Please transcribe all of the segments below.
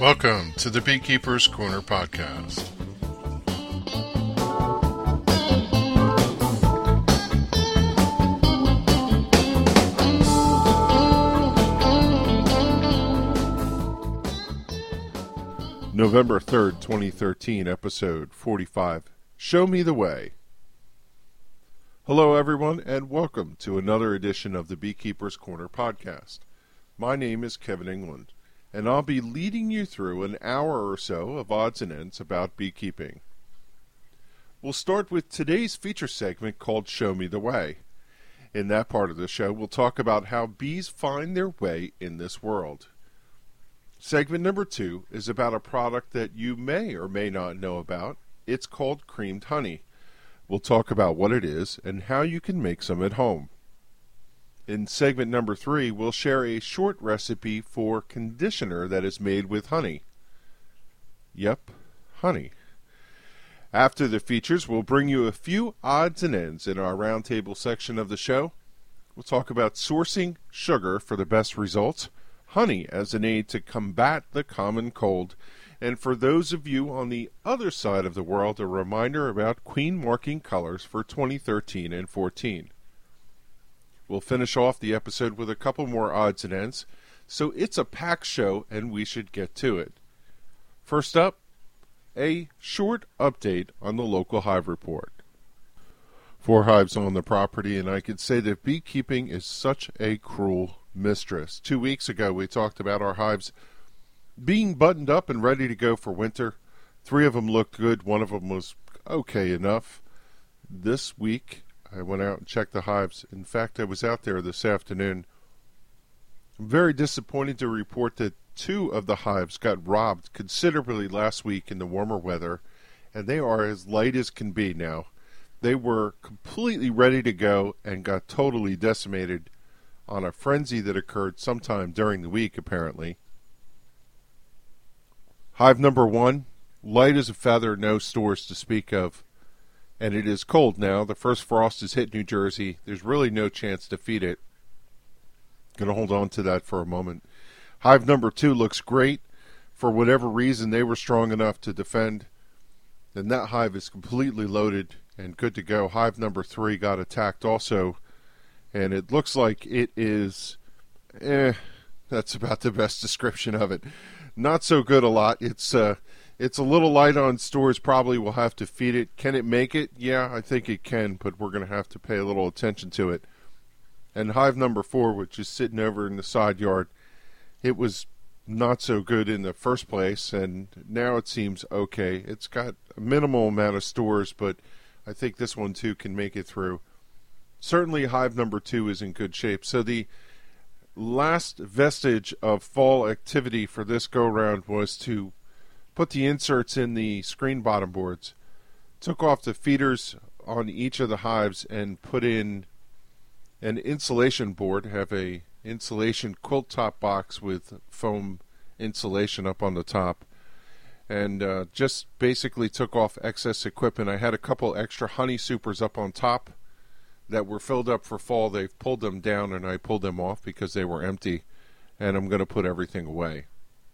Welcome to the Beekeeper's Corner podcast. November 3rd, 2013, episode 45. Show Me the Way. Hello, everyone, and welcome to another edition of the Beekeeper's Corner podcast. My name is Kevin England, and I'll be leading you through an hour or so of odds and ends about beekeeping. We'll start with today's feature segment called Show Me the Way. In that part of the show, we'll talk about how bees find their way in this world. Segment number 2 is about a product that you may or may not know about. It's called creamed honey. We'll talk about what it is and how you can make some at home. In segment number 3, we'll share a short recipe for conditioner that is made with honey. Yep, honey. After the features, we'll bring you a few odds and ends in our roundtable section of the show. We'll talk about sourcing sugar for the best results, honey as an aid to combat the common cold, and for those of you on the other side of the world, a reminder about queen marking colors for 2013 and 14. We'll finish off the episode with a couple more odds and ends, so it's a packed show and we should get to it. First up, a short update on the local hive report. 4 hives on the property, and I could say that beekeeping is such a cruel mistress. 2 weeks ago we talked about our hives being buttoned up and ready to go for winter. 3 of them looked good, 1 of them was okay enough. This week I went out and checked the hives. In fact, I was out there this afternoon. I'm very disappointed to report that 2 of the hives got robbed considerably last week in the warmer weather, and they are as light as can be now. They were completely ready to go and got totally decimated on a frenzy that occurred sometime during the week, apparently. Hive number 1, light as a feather, no stores to speak of. And it is cold now. The first frost has hit New Jersey. There's really no chance to feed it. Going to hold on to that for a moment. Hive number 2 looks great. For whatever reason, they were strong enough to defend. And that hive is completely loaded and good to go. Hive number 3 got attacked also. And it looks like it is, that's about the best description of it. Not so good a lot. It's a little light on stores. Probably we'll have to feed it. Can it make it? Yeah, I think it can, but we're going to have to pay a little attention to it. And hive number 4, which is sitting over in the side yard, it was not so good in the first place, and now it seems okay. It's got a minimal amount of stores, but I think this one too can make it through. Certainly hive number 2 is in good shape. So the last vestige of fall activity for this go-round was to put the inserts in the screen bottom boards. Took off the feeders on each of the hives and put in an insulation board. Have a insulation quilt top box with foam insulation up on the top. And just basically took off excess equipment. I had a couple extra honey supers up on top that were filled up for fall. They've pulled them down and I pulled them off because they were empty, and I'm going to put everything away.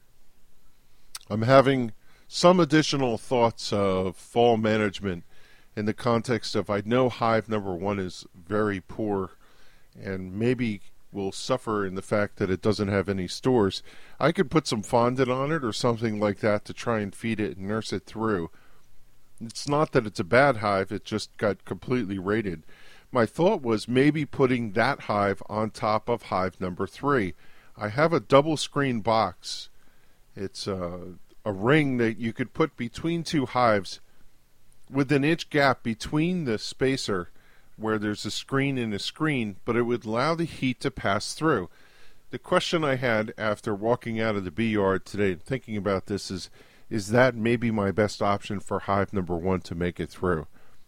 I'm having some additional thoughts of fall management in the context of I know hive number 1 is very poor and maybe will suffer in the fact that it doesn't have any stores. I could put some fondant on it or something like that to try and feed it and nurse it through. It's not that it's a bad hive, it just got completely raided. My thought was maybe putting that hive on top of hive number 3. I have a double screen box. It's a ring that you could put between 2 hives with an inch gap between the spacer where there's a screen and a screen, but it would allow the heat to pass through. The question I had after walking out of the bee yard today and thinking about this is that maybe my best option for hive number 1 to make it through?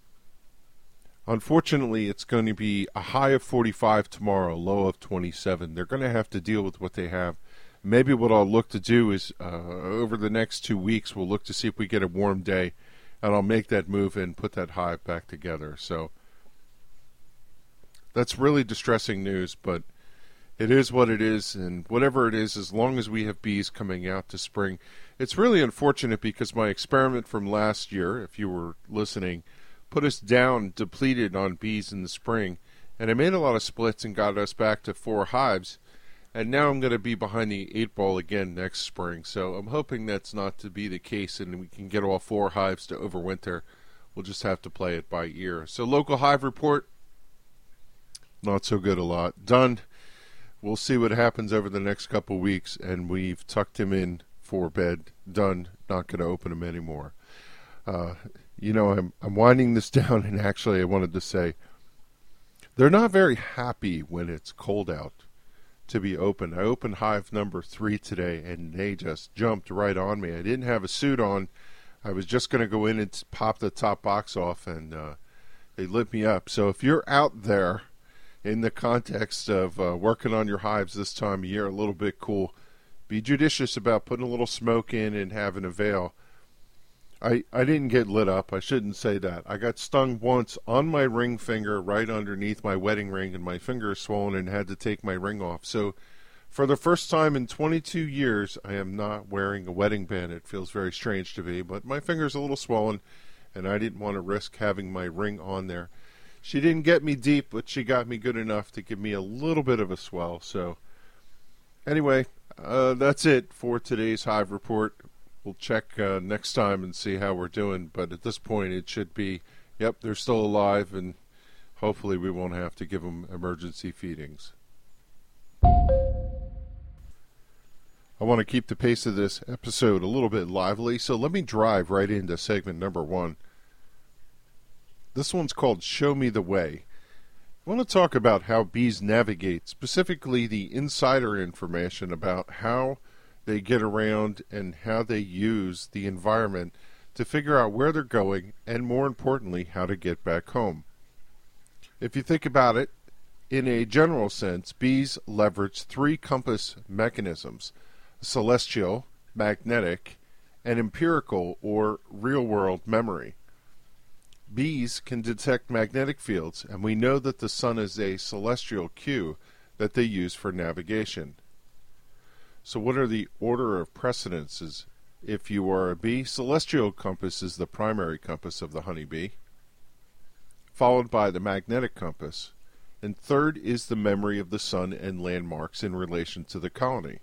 Unfortunately, it's going to be a high of 45 tomorrow, low of 27. They're going to have to deal with what they have. Maybe what I'll look to do is over the next 2 weeks, we'll look to see if we get a warm day, and I'll make that move and put that hive back together. So that's really distressing news, but It is what it is, and whatever it is, as long as we have bees coming out to spring. It's really unfortunate because my experiment from last year, if you were listening, put us down depleted on bees in the spring, and I made a lot of splits and got us back to 4 hives, and now I'm going to be behind the 8 ball again next spring, so I'm hoping that's not to be the case and we can get all 4 hives to overwinter. We'll just have to play it by ear. So local hive report, not so good a lot. Done. We'll see what happens over the next couple weeks, and we've tucked him in for bed. Done. Not going to open him anymore. I'm winding this down, and actually I wanted to say they're not very happy when it's cold out to be open. I opened hive number 3 today, and they just jumped right on me. I didn't have a suit on. I was just going to go in and pop the top box off, and they lit me up. So if you're out there in the context of working on your hives this time of year, a little bit cool, be judicious about putting a little smoke in and having a veil. I didn't get lit up. I shouldn't say that. I got stung once on my ring finger right underneath my wedding ring, and my finger is swollen and had to take my ring off. So for the first time in 22 years, I am not wearing a wedding band. It feels very strange to me, but my finger's a little swollen, and I didn't want to risk having my ring on there. She didn't get me deep, but she got me good enough to give me a little bit of a swell. So anyway, that's it for today's hive report. We'll check next time and see how we're doing, but at this point it should be, yep, they're still alive, and hopefully we won't have to give them emergency feedings. I want to keep the pace of this episode a little bit lively, so let me drive right into segment number 1. This one's called Show Me the Way. I want to talk about how bees navigate, specifically the insider information about how they get around and how they use the environment to figure out where they're going and, more importantly, how to get back home. If you think about it, in a general sense, bees leverage 3 compass mechanisms: celestial, magnetic, and empirical or real-world memory. Bees can detect magnetic fields, and we know that the sun is a celestial cue that they use for navigation. So what are the order of precedences? If you are a bee, celestial compass is the primary compass of the honeybee, followed by the magnetic compass, and third is the memory of the sun and landmarks in relation to the colony.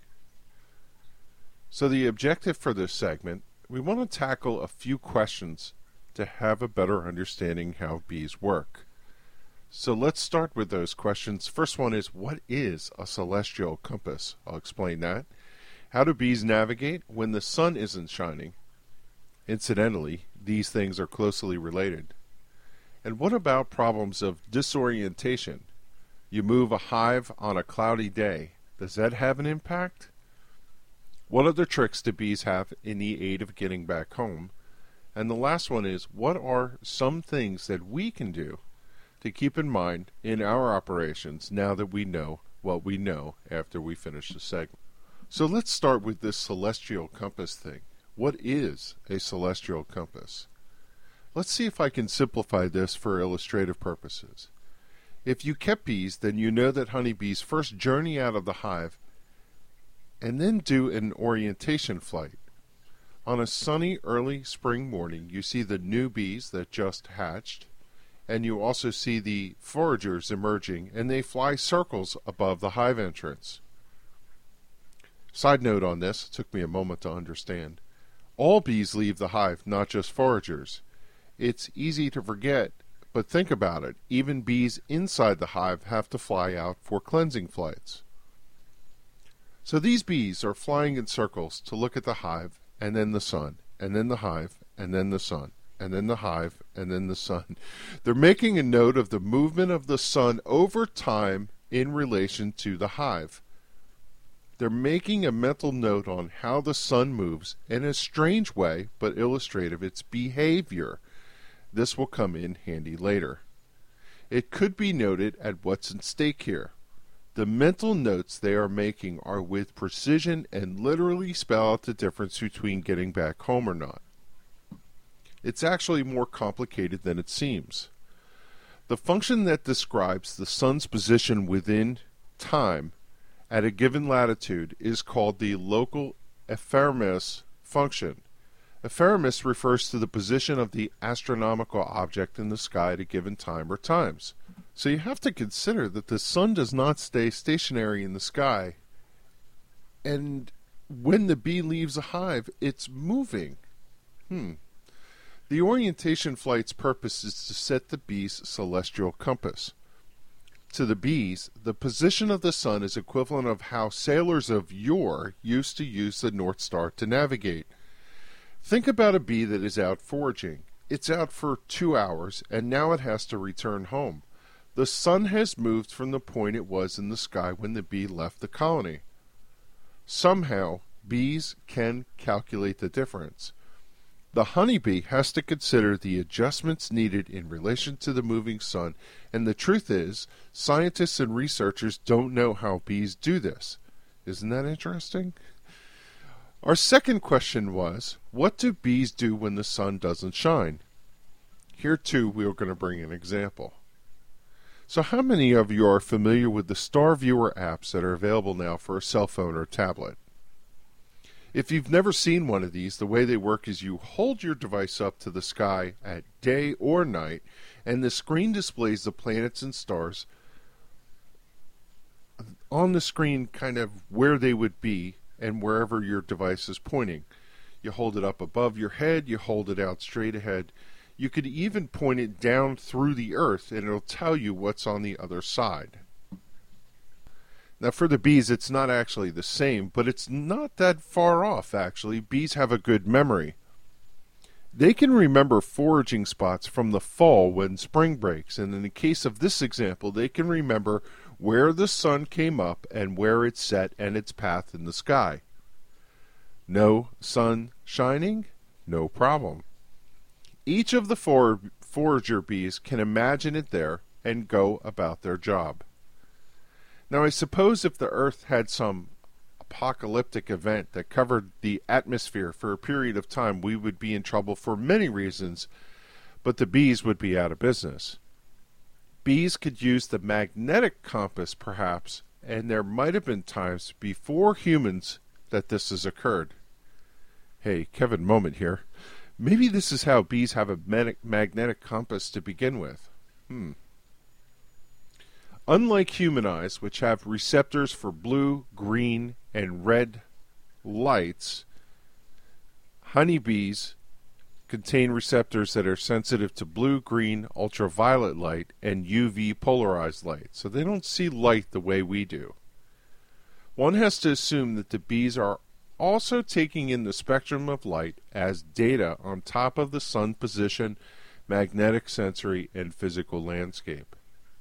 So the objective for this segment, we want to tackle a few questions to have a better understanding how bees work. So let's start with those questions. First one is, what is a celestial compass? I'll explain that. How do bees navigate when the sun isn't shining? Incidentally, these things are closely related. And what about problems of disorientation? You move a hive on a cloudy day. Does that have an impact? What other tricks do bees have in the aid of getting back home? And the last one is, what are some things that we can do to keep in mind in our operations now that we know what we know after we finish the segment? So let's start with this celestial compass thing. What is a celestial compass? Let's see if I can simplify this for illustrative purposes. If you kept bees, then you know that honeybees first journey out of the hive and then do an orientation flight. On a sunny early spring morning, you see the new bees that just hatched, and you also see the foragers emerging, and they fly circles above the hive entrance. Side note on this, it took me a moment to understand. All bees leave the hive, not just foragers. It's easy to forget, but think about it. Even bees inside the hive have to fly out for cleansing flights. So these bees are flying in circles to look at the hive, and then the sun, and then the hive, and then the sun, and then the hive, and then the sun. They're making a note of the movement of the sun over time in relation to the hive. They're making a mental note on how the sun moves in a strange way, but illustrative, its behavior. This will come in handy later. It could be noted at what's at stake here. The mental notes they are making are with precision and literally spell out the difference between getting back home or not. It's actually more complicated than it seems. The function that describes the sun's position within time at a given latitude is called the local ephemeris function. Ephemeris refers to the position of the astronomical object in the sky at a given time or times. So you have to consider that the sun does not stay stationary in the sky, and when the bee leaves a hive, it's moving. The orientation flight's purpose is to set the bee's celestial compass. To the bees, the position of the sun is equivalent of how sailors of yore used to use the North Star to navigate. Think about a bee that is out foraging. It's out for 2 hours, and now it has to return home. The sun has moved from the point it was in the sky when the bee left the colony. Somehow, bees can calculate the difference. The honeybee has to consider the adjustments needed in relation to the moving sun, and the truth is, scientists and researchers don't know how bees do this. Isn't that interesting? Our second question was, what do bees do when the sun doesn't shine? Here too, we are going to bring an example. So how many of you are familiar with the Star Viewer apps that are available now for a cell phone or tablet? If you've never seen one of these, the way they work is you hold your device up to the sky at day or night, and the screen displays the planets and stars on the screen kind of where they would be and wherever your device is pointing. You hold it up above your head, you hold it out straight ahead. You could even point it down through the earth, and it'll tell you what's on the other side. Now for the bees, it's not actually the same, but it's not that far off, actually. Bees have a good memory. They can remember foraging spots from the fall when spring breaks, and in the case of this example, they can remember where the sun came up and where it set and its path in the sky. No sun shining? No problem. Each of the forager bees can imagine it there and go about their job. Now I suppose if the Earth had some apocalyptic event that covered the atmosphere for a period of time, we would be in trouble for many reasons, but the bees would be out of business. Bees could use the magnetic compass, perhaps, and there might have been times before humans that this has occurred. Hey, Kevin Moment here. Maybe this is how bees have a magnetic compass to begin with. Unlike human eyes, which have receptors for blue, green, and red lights, honeybees contain receptors that are sensitive to blue, green, ultraviolet light, and UV polarized light, so they don't see light the way we do. One has to assume that the bees are also taking in the spectrum of light as data on top of the sun position, magnetic, sensory, and physical landscape.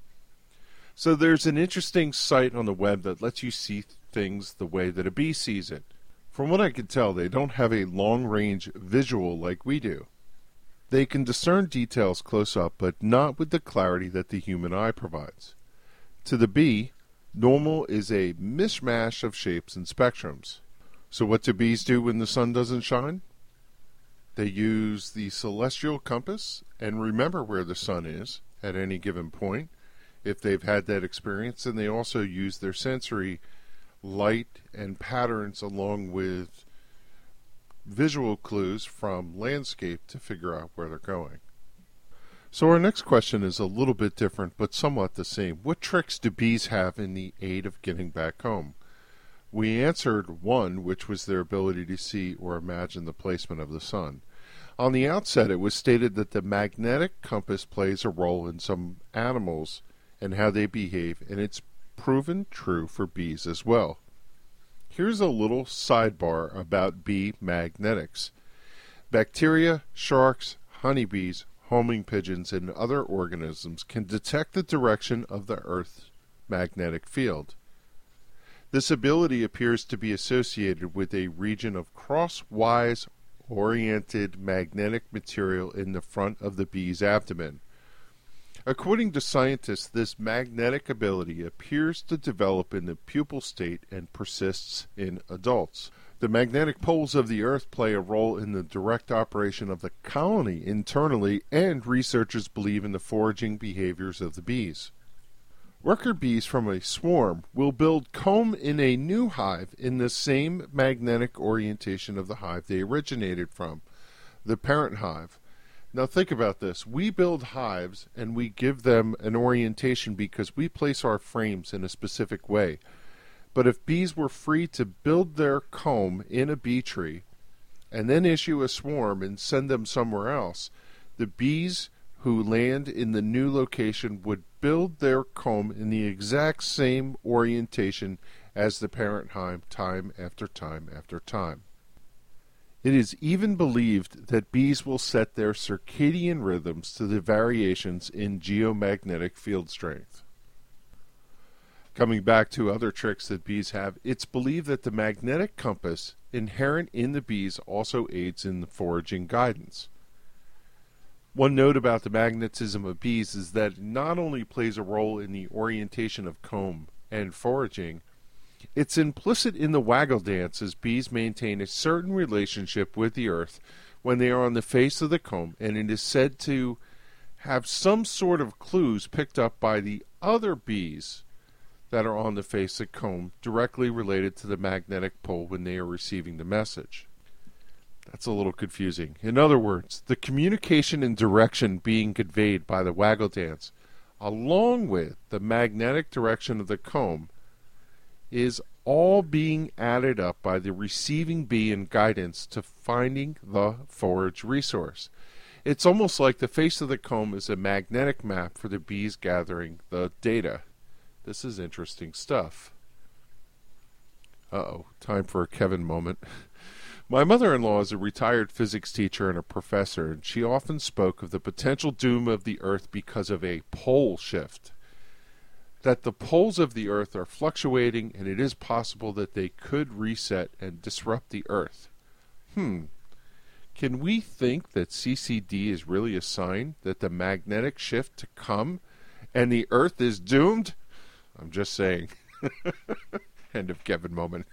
So there's an interesting site on the web that lets you see things the way that a bee sees it. From what I can tell, they don't have a long-range visual like we do. They can discern details close up, but not with the clarity that the human eye provides. To the bee, normal is a mishmash of shapes and spectrums. So what do bees do when the sun doesn't shine? They use the celestial compass and remember where the sun is at any given point, if they've had that experience, and they also use their sensory light and patterns along with visual clues from landscape to figure out where they're going. So our next question is a little bit different, but somewhat the same. What tricks do bees have in the aid of getting back home? We answered one, which was their ability to see or imagine the placement of the sun. On the outset, it was stated that the magnetic compass plays a role in some animals and how they behave, and it's proven true for bees as well. Here's a little sidebar about bee magnetics. Bacteria, sharks, honeybees, homing pigeons, and other organisms can detect the direction of the Earth's magnetic field. This ability appears to be associated with a region of crosswise oriented magnetic material in the front of the bee's abdomen. According to scientists, this magnetic ability appears to develop in the pupal state and persists in adults. The magnetic poles of the Earth play a role in the direct operation of the colony internally, and researchers believe in the foraging behaviors of the bees. Worker bees from a swarm will build comb in a new hive in the same magnetic orientation of the hive they originated from, the parent hive. Now think about this. We build hives and we give them an orientation because we place our frames in a specific way. But if bees were free to build their comb in a bee tree and then issue a swarm and send them somewhere else, the bees who land in the new location would build their comb in the exact same orientation as the parent hive time after time after time. It is even believed that bees will set their circadian rhythms to the variations in geomagnetic field strength. Coming back to other tricks that bees have, it's believed that the magnetic compass inherent in the bees also aids in the foraging guidance. One note about the magnetism of bees is that it not only plays a role in the orientation of comb and foraging, it's implicit in the waggle dance as bees maintain a certain relationship with the earth when they are on the face of the comb, and it is said to have some sort of clues picked up by the other bees that are on the face of the comb directly related to the magnetic pole when they are receiving the message. That's a little confusing. In other words, the communication and direction being conveyed by the waggle dance, along with the magnetic direction of the comb, is all being added up by the receiving bee and guidance to finding the forage resource. It's almost like the face of the comb is a magnetic map for the bees gathering the data. This is interesting stuff. Uh-oh, time for a Kevin moment. My mother-in-law is a retired physics teacher and a professor, and she often spoke of the potential doom of the Earth because of a pole shift. That the poles of the Earth are fluctuating, and it is possible that they could reset and disrupt the Earth. Can we think that CCD is really a sign that the magnetic shift to come and the Earth is doomed? I'm just saying. End of Kevin moment.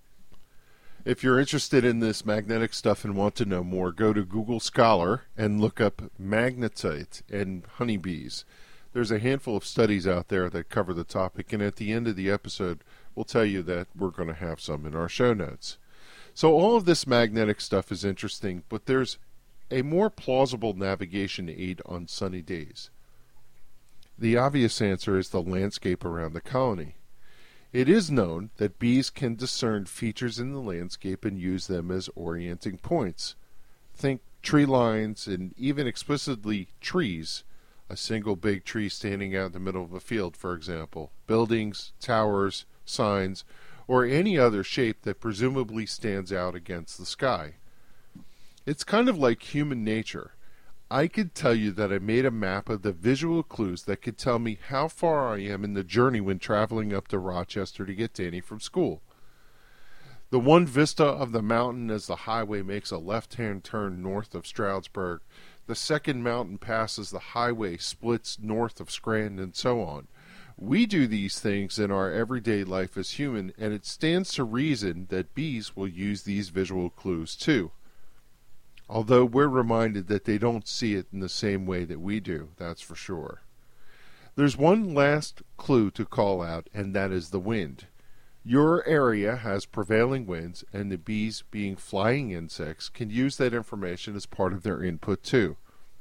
If you're interested in this magnetic stuff and want to know more, go to Google Scholar and look up magnetite and honeybees. There's a handful of studies out there that cover the topic, and at the end of the episode, we'll tell you that we're going to have some in our show notes. So all of this magnetic stuff is interesting, but there's a more plausible navigation aid on sunny days. The obvious answer is the landscape around the colony. It is known that bees can discern features in the landscape and use them as orienting points. Think tree lines and even explicitly trees, a single big tree standing out in the middle of a field, for example, buildings, towers, signs, or any other shape that presumably stands out against the sky. It's kind of like human nature. I could tell you that I made a map of the visual clues that could tell me how far I am in the journey when traveling up to Rochester to get Danny from school. The one vista of the mountain as the highway makes a left-hand turn north of Stroudsburg, the second mountain pass as the highway splits north of Scranton, and so on. We do these things in our everyday life as human, and it stands to reason that bees will use these visual clues too. Although we're reminded that they don't see it in the same way that we do, that's for sure. There's one last clue to call out, and that is the wind. Your area has prevailing winds, and the bees, being flying insects, can use that information as part of their input too.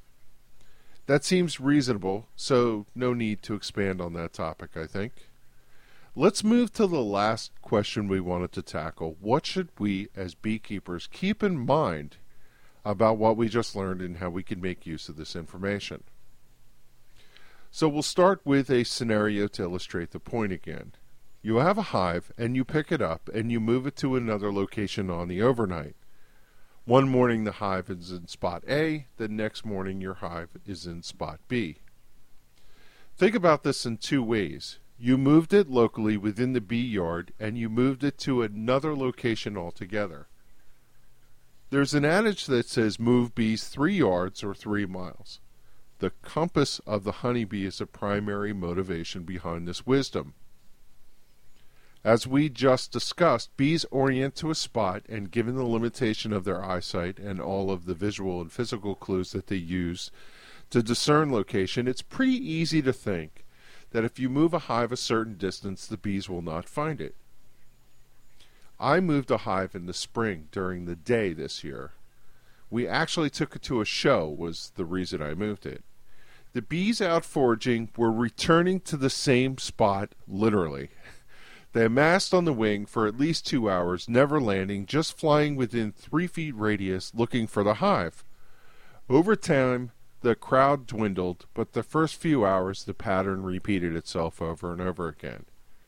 That seems reasonable, so no need to expand on that topic, I think. Let's move to the last question we wanted to tackle. What should we, as beekeepers, keep in mind about what we just learned and how we can make use of this information? So we'll start with a scenario to illustrate the point again. You have a hive, and you pick it up, and you move it to another location on the overnight. One morning the hive is in spot A, the next morning your hive is in spot B. Think about this in two ways. You moved it locally within the bee yard, and you moved it to another location altogether. There's an adage that says move bees 3 yards or 3 miles. The compass of the honeybee is a primary motivation behind this wisdom. As we just discussed, bees orient to a spot, and given the limitation of their eyesight and all of the visual and physical clues that they use to discern location, it's pretty easy to think that if you move a hive a certain distance, the bees will not find it. I moved a hive in the spring during the day this year. We actually took it to a show, was the reason I moved it. The bees out foraging were returning to the same spot, literally. They amassed on the wing for at least 2 hours, never landing, just flying within 3 feet radius looking for the hive. Over time, the crowd dwindled, but the first few hours the pattern repeated itself over and over again.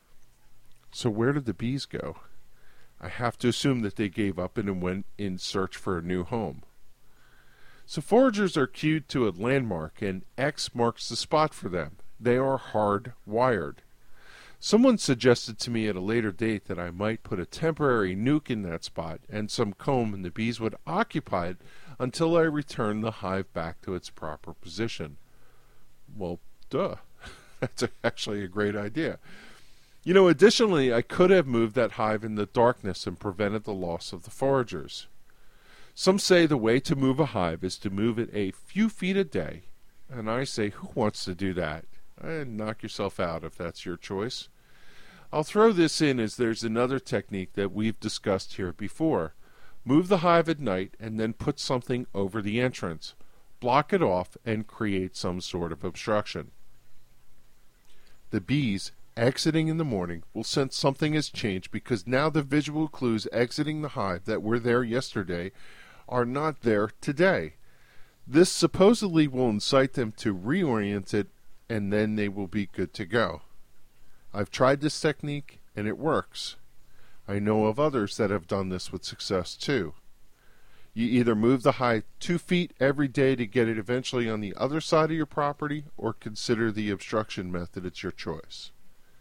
So where did the bees go? I have to assume that they gave up and went in search for a new home. So foragers are cued to a landmark, and X marks the spot for them. They are hardwired. Someone suggested to me at a later date that I might put a temporary nuke in that spot and some comb, and the bees would occupy it until I returned the hive back to its proper position. Well, duh. That's actually a great idea. Additionally, I could have moved that hive in the darkness and prevented the loss of the foragers. Some say the way to move a hive is to move it a few feet a day, and I say, who wants to do that? And knock yourself out if that's your choice. I'll throw this in as there's another technique that we've discussed here before. Move the hive at night and then put something over the entrance. Block it off and create some sort of obstruction. The bees exiting in the morning will sense something has changed because now the visual clues exiting the hive that were there yesterday are not there today. This supposedly will incite them to reorient it, and then they will be good to go. I've tried this technique, and it works. I know of others that have done this with success too. You either move the hive 2 feet every day to get it eventually on the other side of your property, or consider the obstruction method. It's your choice.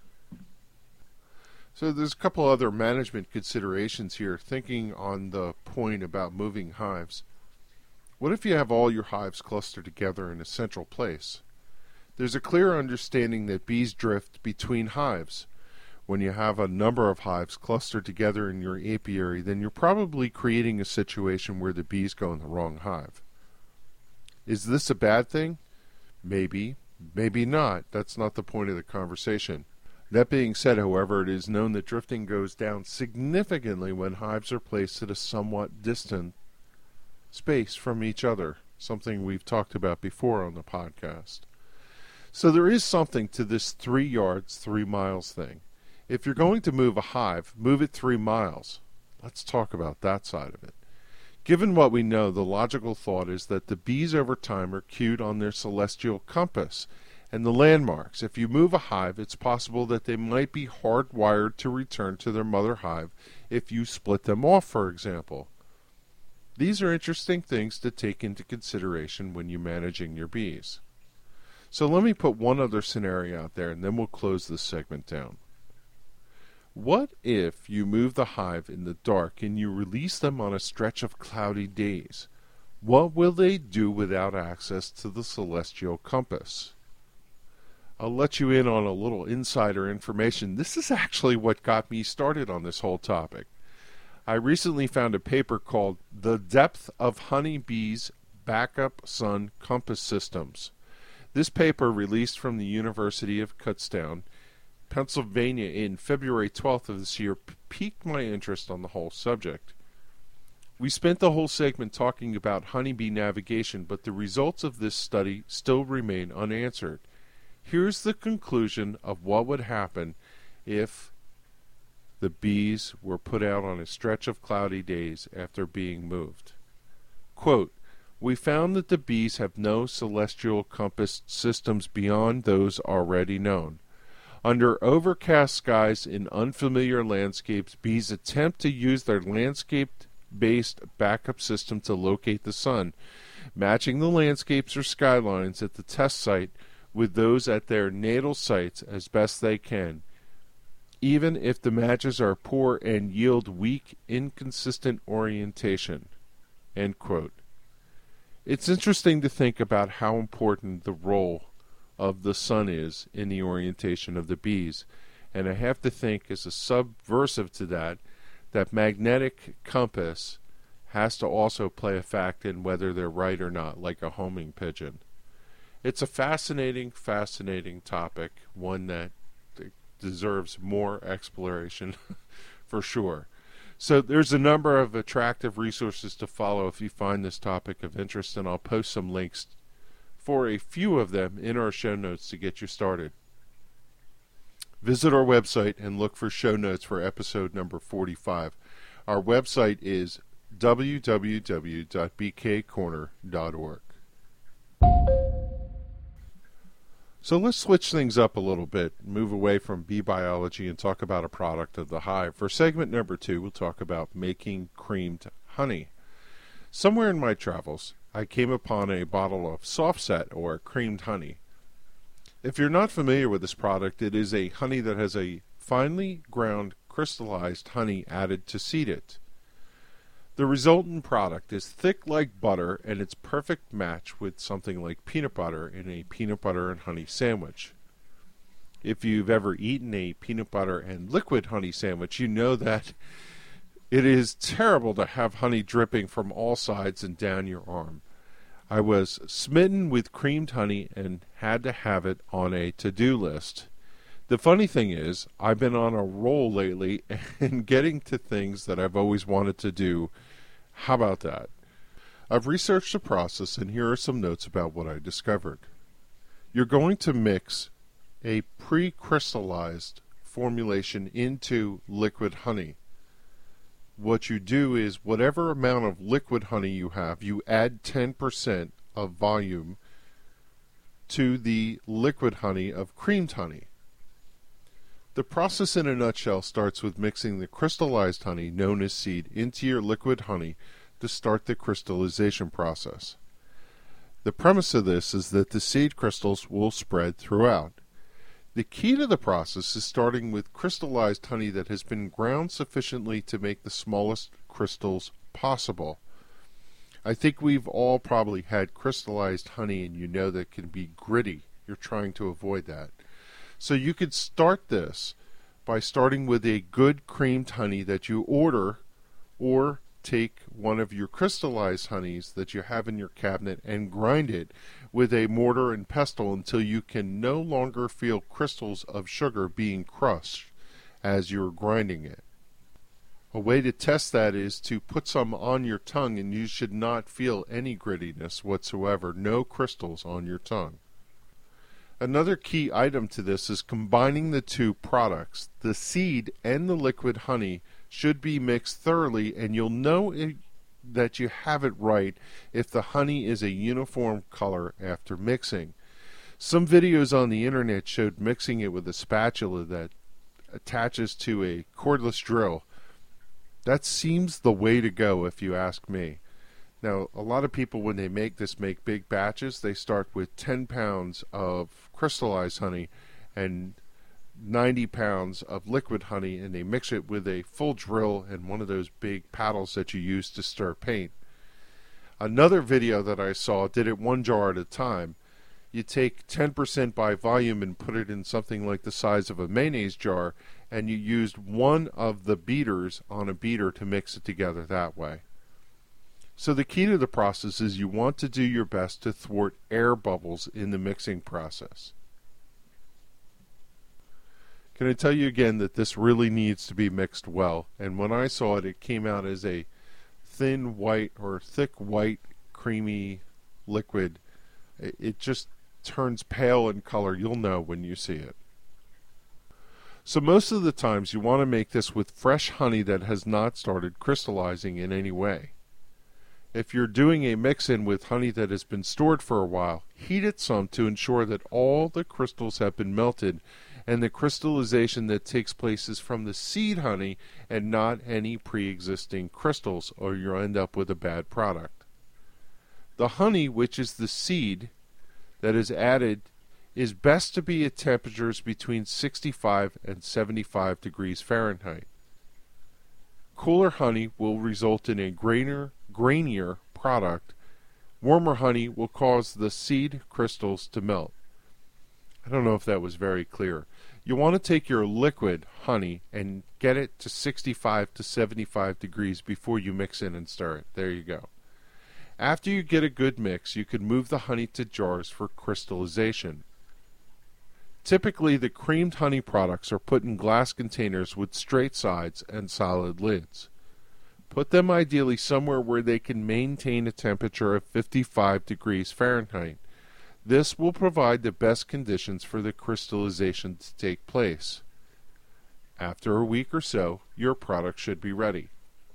So there's a couple other management considerations here, thinking on the point about moving hives. What if you have all your hives clustered together in a central place? There's a clear understanding that bees drift between hives. When you have a number of hives clustered together in your apiary, then you're probably creating a situation where the bees go in the wrong hive. Is this a bad thing? Maybe, maybe not. That's not the point of the conversation. That being said, however, it is known that drifting goes down significantly when hives are placed at a somewhat distant space from each other, something we've talked about before on the podcast. So there is something to this 3 yards, 3 miles thing. If you're going to move a hive, move it 3 miles. Let's talk about that side of it. Given what we know, the logical thought is that the bees over time are cued on their celestial compass and the landmarks. If you move a hive, it's possible that they might be hardwired to return to their mother hive if you split them off, for example. These are interesting things to take into consideration when you're managing your bees. So let me put one other scenario out there, and then we'll close this segment down. What if you move the hive in the dark and you release them on a stretch of cloudy days? What will they do without access to the celestial compass? I'll let you in on a little insider information. This is actually what got me started on this whole topic. I recently found a paper called The Depth of Honeybees' Backup Sun Compass Systems. This paper, released from the University of Kutztown, Pennsylvania in February 12th of this year, piqued my interest on the whole subject. We spent the whole segment talking about honeybee navigation, but the results of this study still remain unanswered. Here's the conclusion of what would happen if the bees were put out on a stretch of cloudy days after being moved. Quote, "We found that the bees have no celestial compass systems beyond those already known. Under overcast skies in unfamiliar landscapes, bees attempt to use their landscape-based backup system to locate the sun, matching the landscapes or skylines at the test site with those at their natal sites as best they can, even if the matches are poor and yield weak, inconsistent orientation." End quote. It's interesting to think about how important the role of the sun is in the orientation of the bees, and I have to think, as a subversive to that, that magnetic compass has to also play a fact in whether they're right or not, like a homing pigeon. It's a fascinating, fascinating topic, one that deserves more exploration for sure. So there's a number of attractive resources to follow if you find this topic of interest, and I'll post some links for a few of them in our show notes to get you started. Visit our website and look for show notes for episode number 45. Our website is www.bkcorner.org. So let's switch things up a little bit, move away from bee biology and talk about a product of the hive. For segment number 2, we'll talk about making creamed honey. Somewhere in my travels, I came upon a bottle of Softset, or creamed honey. If you're not familiar with this product, it is a honey that has a finely ground crystallized honey added to seed it. The resultant product is thick like butter, and it's perfect match with something like peanut butter in a peanut butter and honey sandwich. If you've ever eaten a peanut butter and liquid honey sandwich, you know that it is terrible to have honey dripping from all sides and down your arm. I was smitten with creamed honey and had to have it on a to-do list. The funny thing is, I've been on a roll lately and getting to things that I've always wanted to do. How about that? I've researched the process, and here are some notes about what I discovered. You're going to mix a pre-crystallized formulation into liquid honey. What you do is, whatever amount of liquid honey you have, you add 10% of volume to the liquid honey of creamed honey. The process in a nutshell starts with mixing the crystallized honey, known as seed, into your liquid honey to start the crystallization process. The premise of this is that the seed crystals will spread throughout. The key to the process is starting with crystallized honey that has been ground sufficiently to make the smallest crystals possible. I think we've all probably had crystallized honey, and you know that can be gritty. You're trying to avoid that. So you could start this by starting with a good creamed honey that you order, or take one of your crystallized honeys that you have in your cabinet and grind it with a mortar and pestle until you can no longer feel crystals of sugar being crushed as you're grinding it. A way to test that is to put some on your tongue, and you should not feel any grittiness whatsoever, no crystals on your tongue. Another key item to this is combining the two products. The seed and the liquid honey should be mixed thoroughly, and you'll know that you have it right if the honey is a uniform color after mixing. Some videos on the internet showed mixing it with a spatula that attaches to a cordless drill. That seems the way to go if you ask me. Now, a lot of people, when they make big batches. They start with 10 pounds of crystallized honey and 90 pounds of liquid honey, and they mix it with a full drill and one of those big paddles that you use to stir paint. Another video that I saw did it 1 jar at a time. You take 10% by volume and put it in something like the size of a mayonnaise jar, and you used one of the beaters on a beater to mix it together that way. So the key to the process is you want to do your best to thwart air bubbles in the mixing process. Can I tell you again that this really needs to be mixed well? And when I saw it, it came out as a thin white or thick white creamy liquid. It just turns pale in color. You'll know when you see it. So most of the times you want to make this with fresh honey that has not started crystallizing in any way. If you're doing a mix-in with honey that has been stored for a while, heat it some to ensure that all the crystals have been melted, and the crystallization that takes place is from the seed honey and not any pre-existing crystals, or you'll end up with a bad product. The honey, which is the seed that is added, is best to be at temperatures between 65 and 75 degrees Fahrenheit. Cooler honey will result in a grainier product. Warmer honey will cause the seed crystals to melt. I don't know if that was very clear. You want to take your liquid honey and get it to 65 to 75 degrees before you mix in and stir it. There you go. After you get a good mix, you can move the honey to jars for crystallization. Typically, the creamed honey products are put in glass containers with straight sides and solid lids. Put them ideally somewhere where they can maintain a temperature of 55 degrees Fahrenheit. This will provide the best conditions for the crystallization to take place. After a week or so, your product should be ready.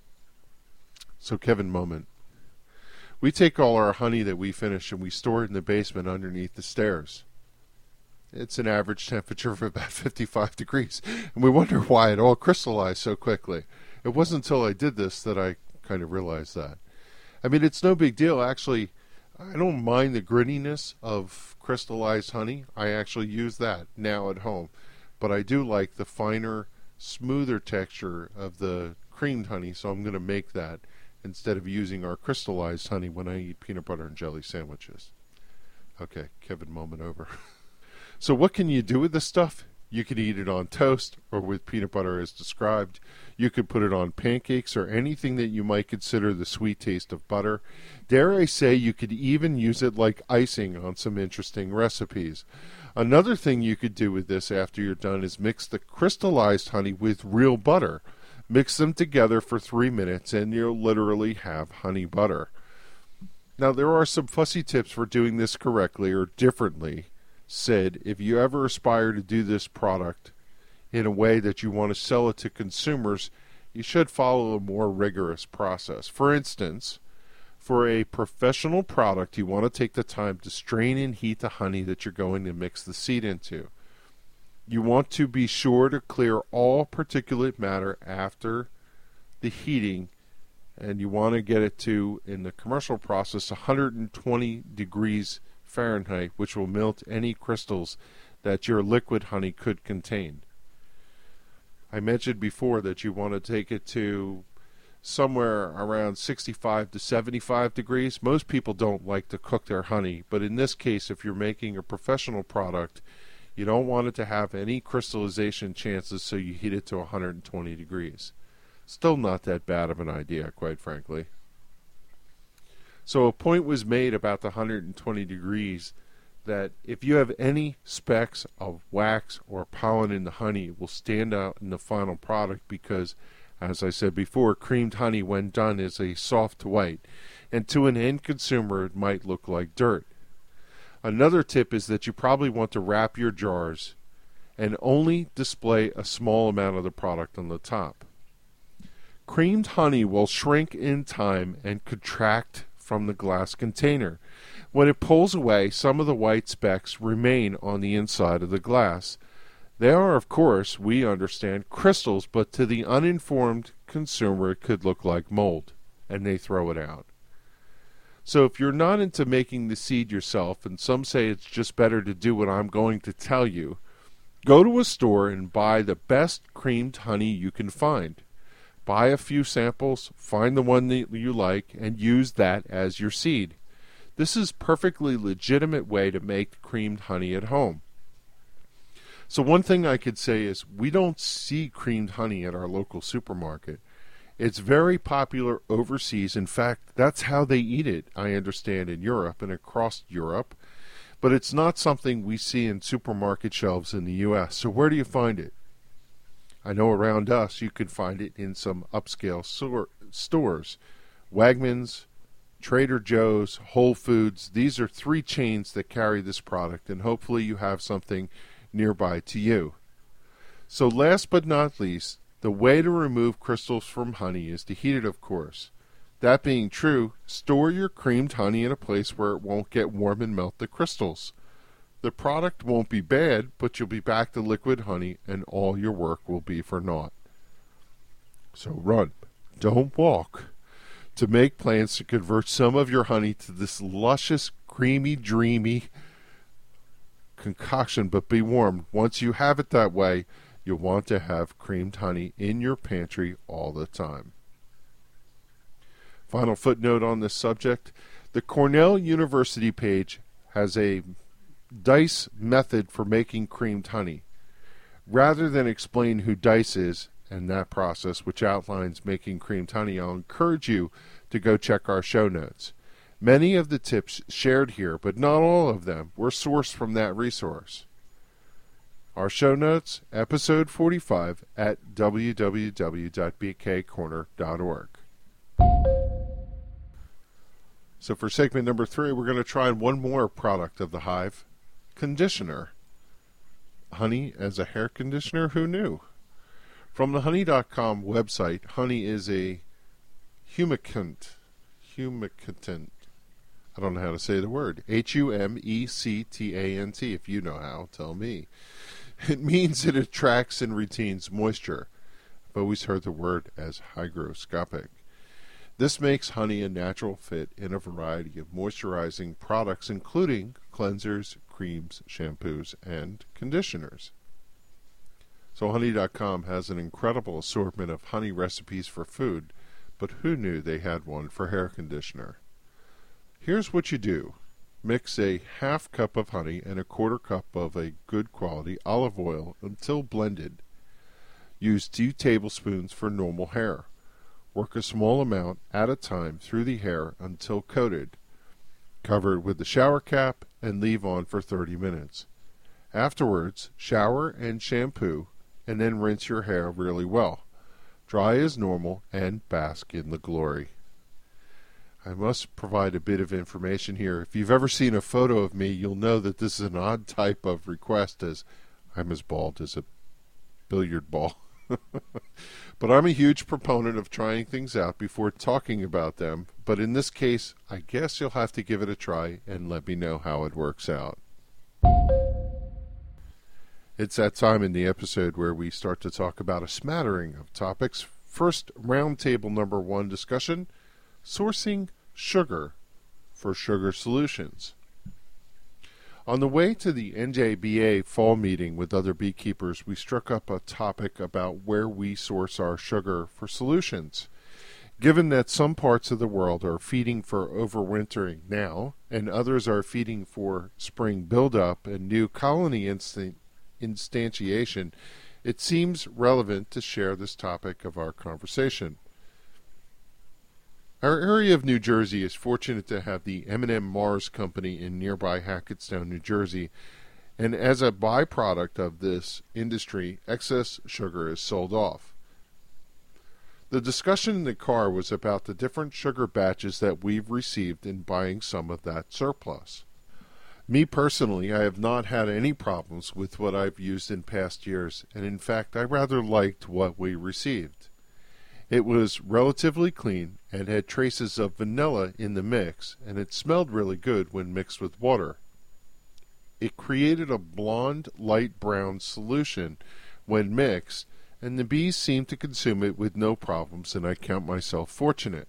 So, Kevin moment. We take all our honey that we finish and we store it in the basement underneath the stairs. It's an average temperature of about 55 degrees. And we wonder why it all crystallized so quickly. It wasn't until I did this that I kind of realized that. I mean, it's no big deal. Actually, I don't mind the grittiness of crystallized honey. I actually use that now at home. But I do like the finer, smoother texture of the creamed honey, so I'm going to make that instead of using our crystallized honey when I eat peanut butter and jelly sandwiches. Okay, Kevin moment over. So what can you do with this stuff? You could eat it on toast or with peanut butter as described. You could put it on pancakes or anything that you might consider the sweet taste of butter. Dare I say you could even use it like icing on some interesting recipes. Another thing you could do with this after you're done is mix the crystallized honey with real butter. Mix them together for 3 minutes and you'll literally have honey butter. Now there are some fussy tips for doing this correctly or differently. Said, if you ever aspire to do this product in a way that you want to sell it to consumers, you should follow a more rigorous process. For instance, for a professional product, you want to take the time to strain and heat the honey that you're going to mix the seed into. You want to be sure to clear all particulate matter after the heating, and you want to get it to, in the commercial process, 120 degrees Fahrenheit, which will melt any crystals that your liquid honey could contain. I mentioned before that you want to take it to somewhere around 65 to 75 degrees. Most people don't like to cook their honey, but in this case, if you're making a professional product, you don't want it to have any crystallization chances, so you heat it to 120 degrees. Still not that bad of an idea, quite frankly. So a point was made about the 120 degrees that if you have any specks of wax or pollen in the honey, it will stand out in the final product because, as I said before, creamed honey when done is a soft white, and to an end consumer it might look like dirt. Another tip is that you probably want to wrap your jars and only display a small amount of the product on the top. Creamed honey will shrink in time and contract from the glass container. When it pulls away, some of the white specks remain on the inside of the glass. They are, of course, we understand, crystals, but to the uninformed consumer it could look like mold, and they throw it out. So if you're not into making the seed yourself, and some say it's just better to do what I'm going to tell you, go to a store and buy the best creamed honey you can find. Buy a few samples, find the one that you like, and use that as your seed. This is a perfectly legitimate way to make creamed honey at home. So one thing I could say is we don't see creamed honey at our local supermarket. It's very popular overseas. In fact, that's how they eat it, I understand, in Europe and across Europe. But it's not something we see in supermarket shelves in the U.S. So where do you find it? I know around us you could find it in some upscale stores. Wegmans, Trader Joe's, Whole Foods. These are 3 chains that carry this product, and hopefully you have something nearby to you. So last but not least, the way to remove crystals from honey is to heat it, of course. That being true, store your creamed honey in a place where it won't get warm and melt the crystals. The product won't be bad, but you'll be back to liquid honey and all your work will be for naught. So run, don't walk, to make plans to convert some of your honey to this luscious, creamy, dreamy concoction, but be warned, once you have it that way, you'll want to have creamed honey in your pantry all the time. Final footnote on this subject, the Cornell University page has a Dice method for making creamed honey. Rather than explain who Dice is and that process, which outlines making creamed honey, I'll encourage you to go check our show notes. Many of the tips shared here, but not all of them, were sourced from that resource. Our show notes, episode 45 at www.bkcorner.org. So for segment number 3, we're going to try one more product of the Hive, conditioner. Honey as a hair conditioner, who knew? From the honey.com website, honey is a humectant. I don't know how to say the word. Humectant. If you know how, tell me. It means it attracts and retains moisture. I've always heard the word as hygroscopic. This makes honey a natural fit in a variety of moisturizing products, including cleansers, creams, shampoos, and conditioners. So honey.com has an incredible assortment of honey recipes for food, but who knew they had one for hair conditioner? Here's what you do. Mix a half cup of honey and a quarter cup of a good quality olive oil until blended. Use 2 tablespoons for normal hair. Work a small amount at a time through the hair until coated. Cover it with the shower cap and leave on for 30 minutes. Afterwards, shower and shampoo, and then rinse your hair really well. Dry as normal and bask in the glory. I must provide a bit of information here. If you've ever seen a photo of me, you'll know that this is an odd type of request, as I'm as bald as a billiard ball. But I'm a huge proponent of trying things out before talking about them. But in this case, I guess you'll have to give it a try and let me know how it works out. It's that time in the episode where we start to talk about a smattering of topics. First, roundtable number 1 discussion, sourcing sugar for sugar solutions. On the way to the NJBA fall meeting with other beekeepers, we struck up a topic about where we source our sugar for solutions. Given that some parts of the world are feeding for overwintering now, and others are feeding for spring buildup and new colony instantiation, it seems relevant to share this topic of our conversation. Our area of New Jersey is fortunate to have the M&M Mars Company in nearby Hackettstown, New Jersey, and as a byproduct of this industry, excess sugar is sold off. The discussion in the car was about the different sugar batches that we've received in buying some of that surplus. Me personally, I have not had any problems with what I've used in past years, and in fact I rather liked what we received. It was relatively clean and had traces of vanilla in the mix, and it smelled really good when mixed with water. It created a blonde, light brown solution when mixed, and the bees seemed to consume it with no problems, and I count myself fortunate.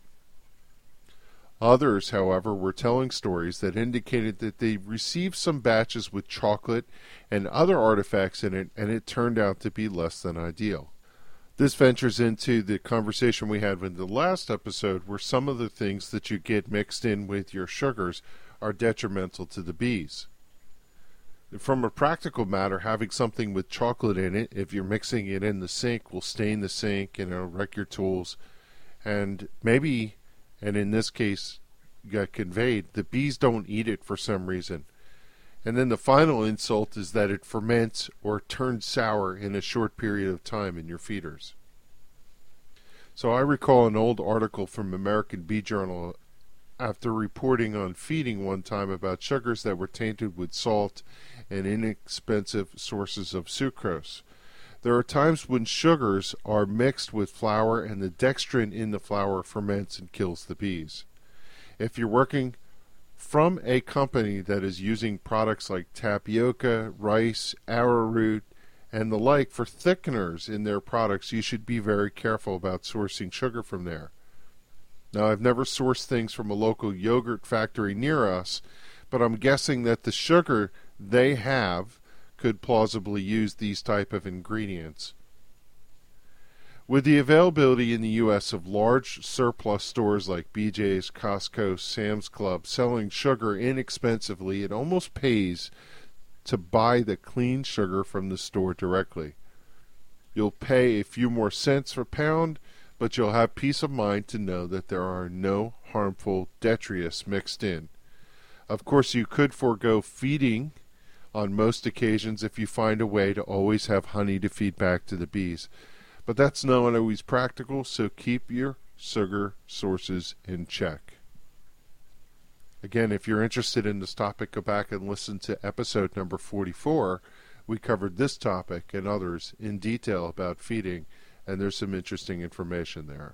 Others, however, were telling stories that indicated that they received some batches with chocolate and other artifacts in it, and it turned out to be less than ideal. This ventures into the conversation we had in the last episode, where some of the things that you get mixed in with your sugars are detrimental to the bees. From a practical matter, having something with chocolate in it, if you're mixing it in the sink, will stain the sink and it'll wreck your tools. And maybe, and in this case got conveyed, the bees don't eat it for some reason. And then the final insult is that it ferments or turns sour in a short period of time in your feeders. So I recall an old article from American Bee Journal after reporting on feeding one time about sugars that were tainted with salt and inexpensive sources of sucrose. There are times when sugars are mixed with flour and the dextrin in the flour ferments and kills the bees. If you're working from a company that is using products like tapioca, rice, arrowroot, and the like for thickeners in their products, you should be very careful about sourcing sugar from there. Now, I've never sourced things from a local yogurt factory near us, but I'm guessing that the sugar they have could plausibly use these type of ingredients. With the availability in the U.S. of large surplus stores like BJ's, Costco, Sam's Club selling sugar inexpensively, it almost pays to buy the clean sugar from the store directly. You'll pay a few more cents per pound, but you'll have peace of mind to know that there are no harmful detritus mixed in. Of course, you could forego feeding on most occasions if you find a way to always have honey to feed back to the bees. But that's not always practical, so keep your sugar sources in check. Again, if you're interested in this topic, go back and listen to episode number 44. We covered this topic and others in detail about feeding, and there's some interesting information there.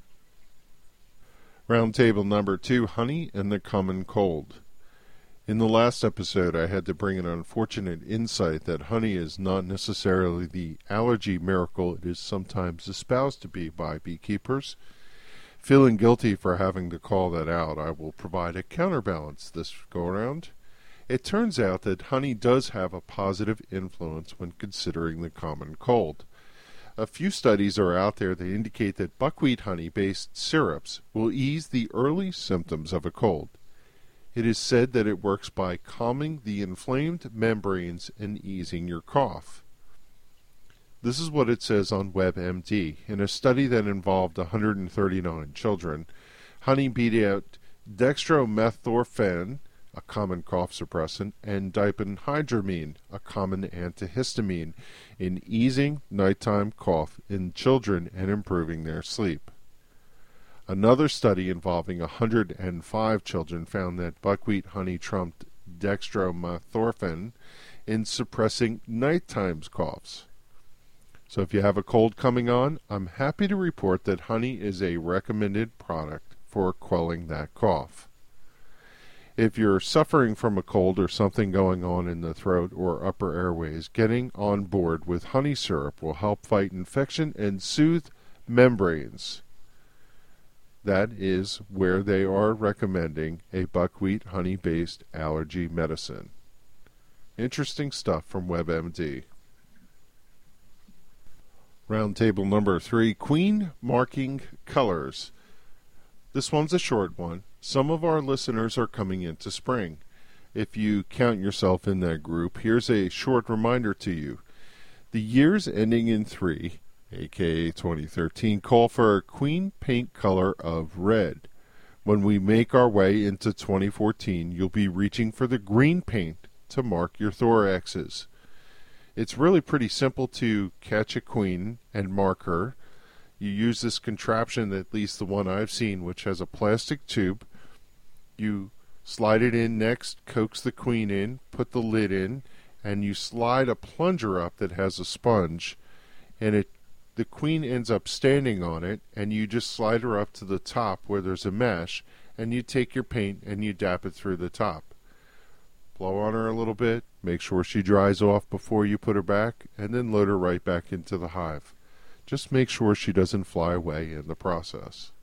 Roundtable number 2, honey and the common cold. In the last episode, I had to bring an unfortunate insight that honey is not necessarily the allergy miracle it is sometimes espoused to be by beekeepers. Feeling guilty for having to call that out, I will provide a counterbalance this go-around. It turns out that honey does have a positive influence when considering the common cold. A few studies are out there that indicate that buckwheat honey-based syrups will ease the early symptoms of a cold. It is said that it works by calming the inflamed membranes and easing your cough. This is what it says on WebMD. In a study that involved 139 children, honey beat out dextromethorphan, a common cough suppressant, and diphenhydramine, a common antihistamine, in easing nighttime cough in children and improving their sleep. Another study involving 105 children found that buckwheat honey trumped dextromethorphan in suppressing nighttime coughs. So if you have a cold coming on, I'm happy to report that honey is a recommended product for quelling that cough. If you're suffering from a cold or something going on in the throat or upper airways, getting on board with honey syrup will help fight infection and soothe membranes. That is where they are recommending a buckwheat honey-based allergy medicine. Interesting stuff from WebMD. Roundtable number 3, Queen Marking Colors. This one's a short one. Some of our listeners are coming into spring. If you count yourself in that group, here's a short reminder to you. The years ending in 3, aka 2013, call for a queen paint color of red. When we make our way into 2014, you'll be reaching for the green paint to mark your thoraxes. It's really pretty simple to catch a queen and mark her. You use this contraption, at least the one I've seen, which has a plastic tube. You slide it in next, coax the queen in, put the lid in, and you slide a plunger up that has a sponge, and the queen ends up standing on it, and you just slide her up to the top where there's a mesh, and you take your paint and you dab it through the top. Blow on her a little bit, make sure she dries off before you put her back, and then load her right back into the hive. Just make sure she doesn't fly away in the process.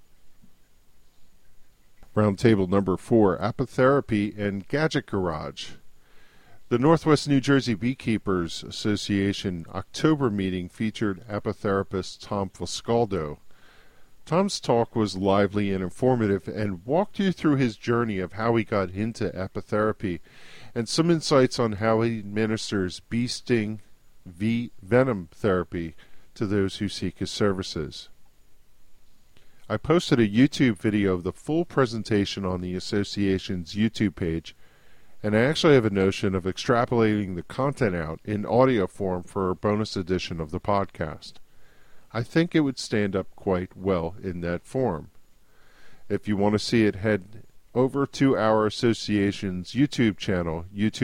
Roundtable number 4, Apitherapy and Gadget Garage. The Northwest New Jersey Beekeepers Association October meeting featured apitherapist Tom Foscaldo. Tom's talk was lively and informative and walked you through his journey of how he got into apitherapy and some insights on how he administers bee sting venom therapy to those who seek his services. I posted a YouTube video of the full presentation on the association's YouTube page, and I actually have a notion of extrapolating the content out in audio form for a bonus edition of the podcast. I think it would stand up quite well in that form. If you want to see it, head over to our association's YouTube channel,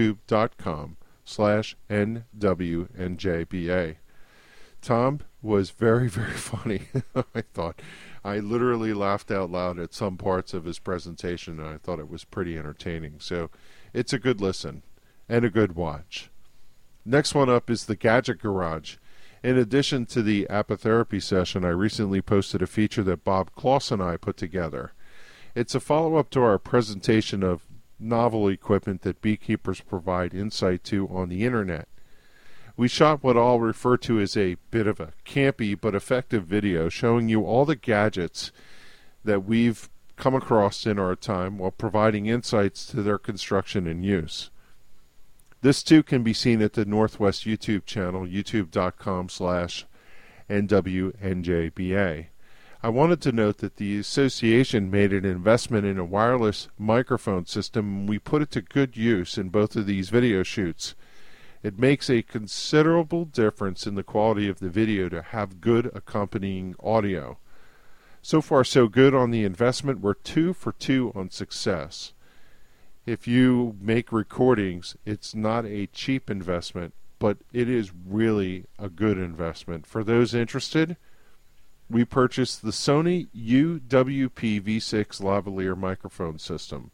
youtube.com/NWNJBA. Tom was very, very funny. I thought. I literally laughed out loud at some parts of his presentation, and I thought it was pretty entertaining. So it's a good listen and a good watch. Next one up is the Gadget Garage. In addition to the apitherapy session, I recently posted a feature that Bob Kloss and I put together. It's a follow-up to our presentation of novel equipment that beekeepers provide insight to on the internet. We shot what I'll refer to as a bit of a campy but effective video showing you all the gadgets that we've come across in our time while providing insights to their construction and use. This too can be seen at the Northwest YouTube channel, youtube.com/NWNJBA. I wanted to note that the association made an investment in a wireless microphone system, and we put it to good use in both of these video shoots. It makes a considerable difference in the quality of the video to have good accompanying audio. So far, so good on the investment. We're 2 for 2 on success. If you make recordings, it's not a cheap investment, but it is really a good investment. For those interested, we purchased the Sony UWP V6 lavalier microphone system.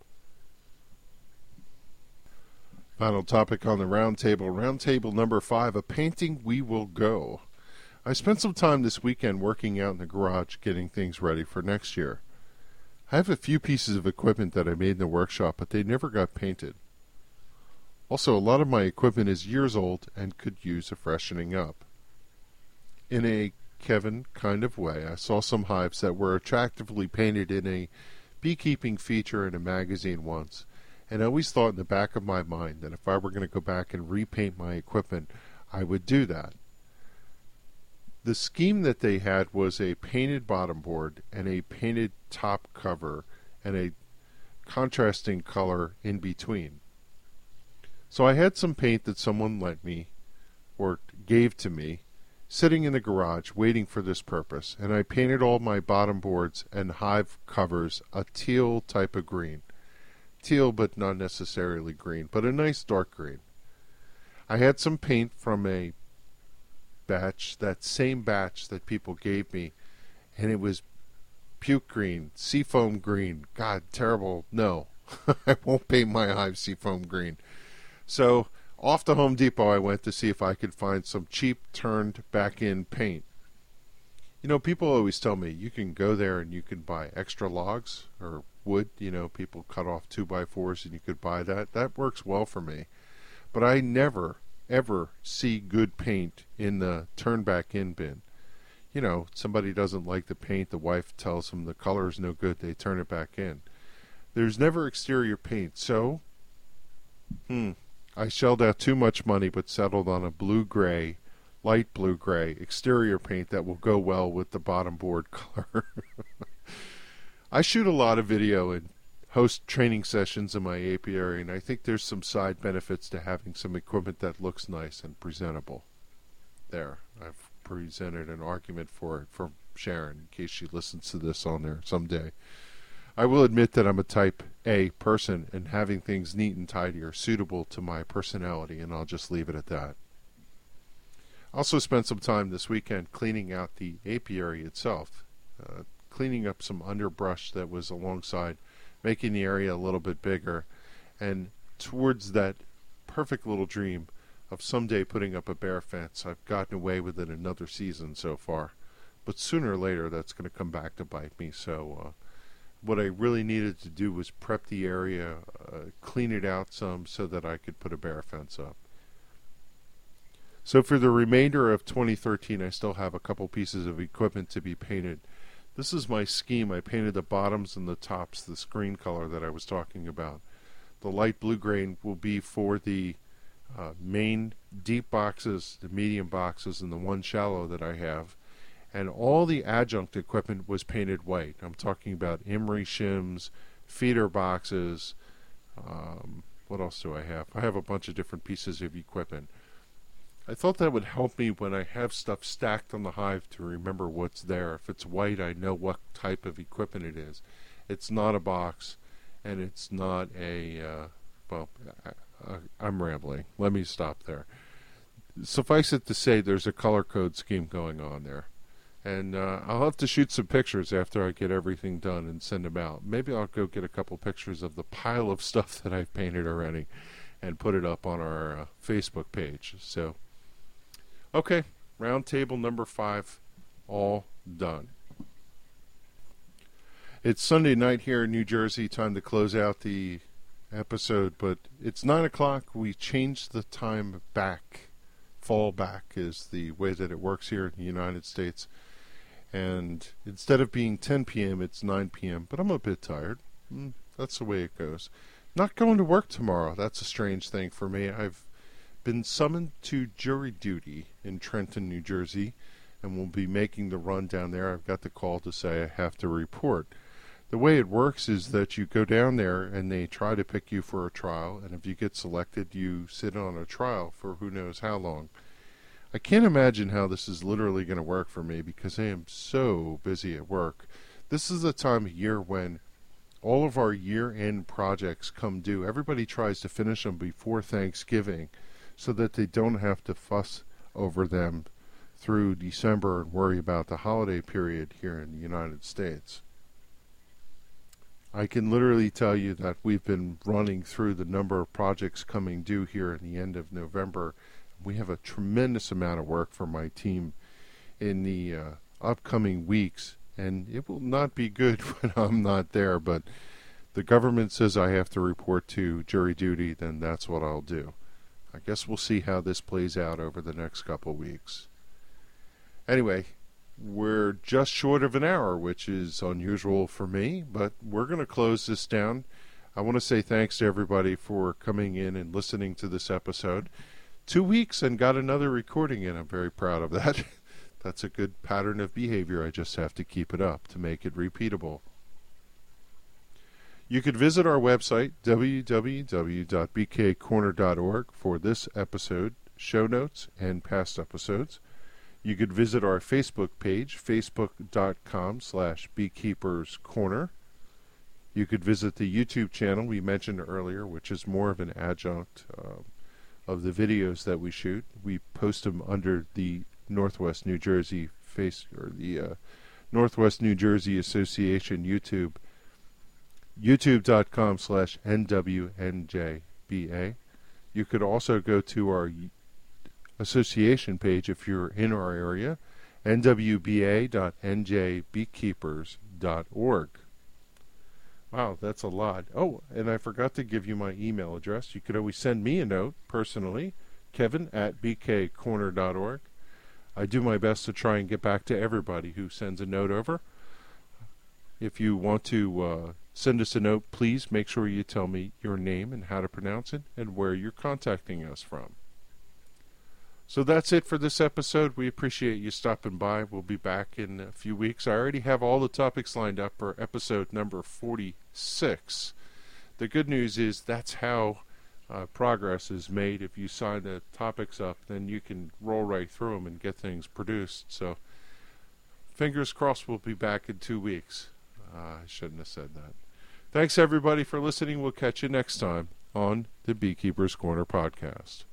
Final topic on the roundtable number 5, a painting we will go. I spent some time this weekend working out in the garage getting things ready for next year. I have a few pieces of equipment that I made in the workshop, but they never got painted. Also, a lot of my equipment is years old and could use a freshening up. In a Kevin kind of way, I saw some hives that were attractively painted in a beekeeping feature in a magazine once, and I always thought in the back of my mind that if I were going to go back and repaint my equipment, I would do that. The scheme that they had was a painted bottom board and a painted top cover and a contrasting color in between. So I had some paint that someone lent me or gave to me sitting in the garage waiting for this purpose, and I painted all my bottom boards and hive covers a teal type of green. Teal, but not necessarily green, but a nice dark green. I had some paint from a batch, that same batch that people gave me, and it was puke green, seafoam green. God, terrible. No, I won't paint my hive seafoam green. So off to Home Depot I went to see if I could find some cheap turned back in paint. You know, people always tell me you can go there and you can buy extra logs or wood. You know, people cut off 2x4s and you could buy that. That works well for me. But I never, ever see good paint in the turn back in bin. You know, somebody doesn't like the paint, the wife tells them the color is no good, they turn it back in. There's never exterior paint, so I shelled out too much money but settled on a blue-gray, light blue-gray exterior paint that will go well with the bottom board color. I shoot a lot of video and host training sessions in my apiary, and I think there's some side benefits to having some equipment that looks nice and presentable. There, I've presented an argument for it from Sharon in case she listens to this on there someday. I will admit that I'm a type A person, and having things neat and tidy are suitable to my personality, and I'll just leave it at that. I also spent some time this weekend cleaning out the apiary itself, cleaning up some underbrush that was alongside, making the area a little bit bigger, and towards that perfect little dream of someday putting up a bear fence. I've gotten away with it another season so far, but sooner or later that's going to come back to bite me, so what I really needed to do was prep the area, clean it out some so that I could put a bear fence up. So for the remainder of 2013, I still have a couple pieces of equipment to be painted. This is my scheme. I painted the bottoms and the tops, the screen color that I was talking about. The light blue grain will be for the main deep boxes, the medium boxes, and the one shallow that I have. And all the adjunct equipment was painted white. I'm talking about emery shims, feeder boxes. What else do I have? I have a bunch of different pieces of equipment. I thought that would help me when I have stuff stacked on the hive to remember what's there. If it's white, I know what type of equipment it is. It's not a box, and it's not a, I'm rambling. Let me stop there. Suffice it to say, there's a color code scheme going on there. And I'll have to shoot some pictures after I get everything done and send them out. Maybe I'll go get a couple pictures of the pile of stuff that I've painted already and put it up on our Facebook page. So, okay, roundtable number 5, all done. It's Sunday night here in New Jersey, time to close out the episode, but it's 9 o'clock. We changed the time back. Fall back is the way that it works here in the United States. And instead of being 10 p.m., it's 9 p.m., but I'm a bit tired. That's the way it goes. Not going to work tomorrow. That's a strange thing for me. I've been summoned to jury duty in Trenton, New Jersey. and will be making the run down there. I've got the call to say I have to report. The way it works is that you go down there and they try to pick you for a trial, and if you get selected, you sit on a trial for who knows how long. I can't imagine how this is literally going to work for me because I am so busy at work. This is the time of year when all of our year-end projects come due. Everybody tries to finish them before Thanksgiving so that they don't have to fuss over them through December and worry about the holiday period here in the United States. I can literally tell you that we've been running through the number of projects coming due here in the end of November. We have a tremendous amount of work for my team in the upcoming weeks, and it will not be good when I'm not there, but the government says I have to report to jury duty, then that's what I'll do. I guess we'll see how this plays out over the next couple weeks. Anyway, we're just short of an hour, which is unusual for me, but we're going to close this down. I want to say thanks to everybody for coming in and listening to this episode. 2 weeks and got another recording in. I'm very proud of that. That's a good pattern of behavior. I just have to keep it up to make it repeatable. You could visit our website, www.bkcorner.org, for this episode, show notes, and past episodes. You could visit our Facebook page, facebook.com/beekeeperscorner. You could visit the YouTube channel we mentioned earlier, which is more of an adjunct of the videos that we shoot. We post them under the Northwest New Jersey Northwest New Jersey Association YouTube, youtube.com/NWNJBA. You could also go to our association page if you're in our area, nwba.njbeekeepers.org. Wow, that's a lot. Oh, and I forgot to give you my email address. You could always send me a note personally, kevin@bkcorner.org. I do my best to try and get back to everybody who sends a note over. If you want to send us a note, please make sure you tell me your name and how to pronounce it and where you're contacting us from. So that's it for this episode. We appreciate you stopping by. We'll be back in a few weeks. I already have all the topics lined up for episode number 46. The good news is that's how progress is made. If you sign the topics up, then you can roll right through them and get things produced. So fingers crossed we'll be back in 2 weeks. I shouldn't have said that. Thanks everybody for listening. We'll catch you next time on the Beekeeper's Corner podcast.